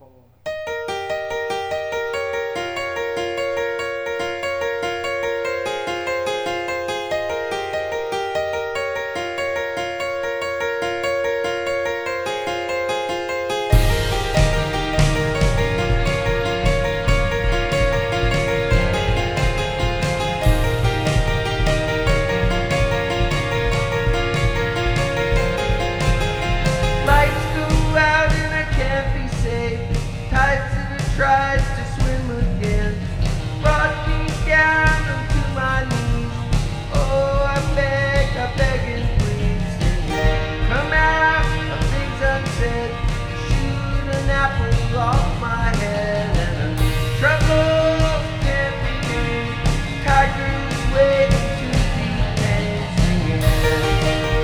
Tries to swim again, brought me down to my knees. Oh, I beg and please, come out of things unsaid. Shoot an apple off my head, and the trouble can't be. Tigers waiting to be paid, singing.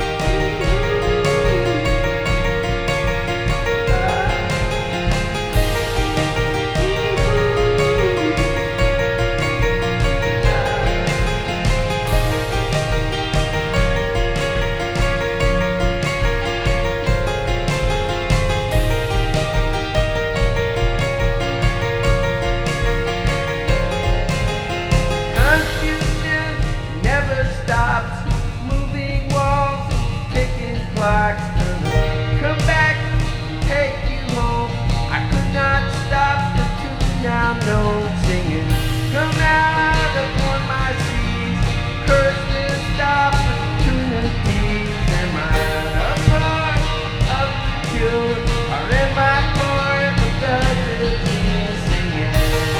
Come back, take you home. I could not stop the tune now known, singing. Come out upon my seas, curse this opportunities. Am I a part of the cure, or am I part of the disease, singing?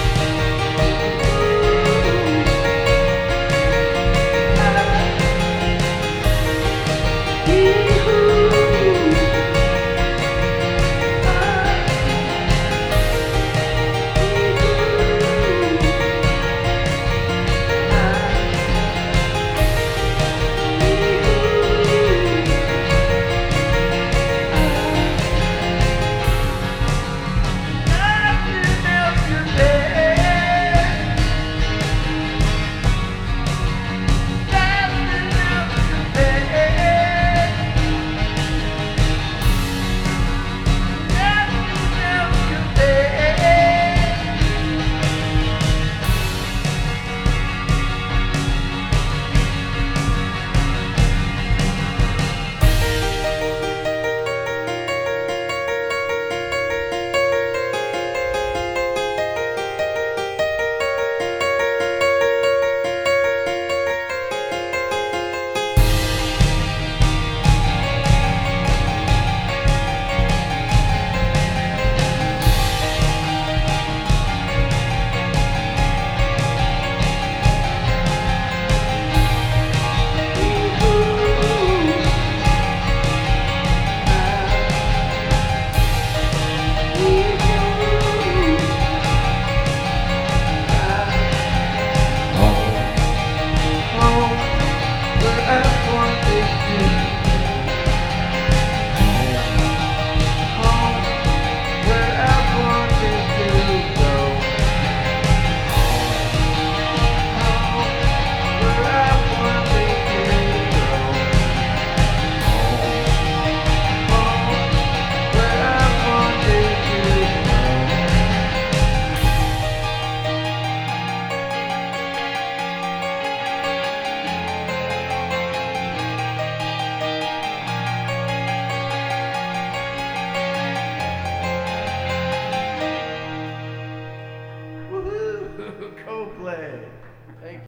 Coldplay. Thank you.